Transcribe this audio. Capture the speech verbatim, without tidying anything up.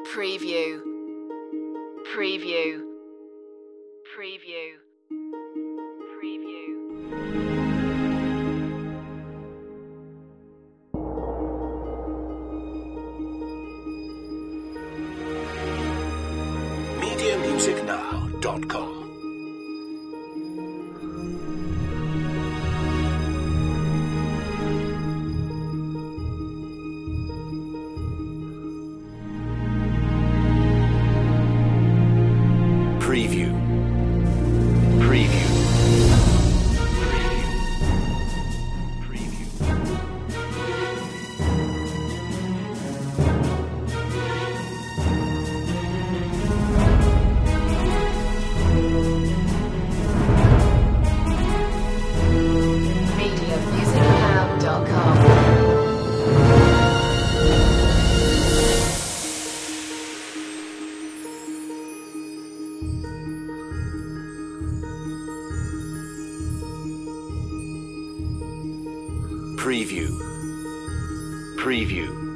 Preview. Preview. Preview. Preview. media music now dot com. Preview. Preview. Preview. media music now dot com. Preview. Preview.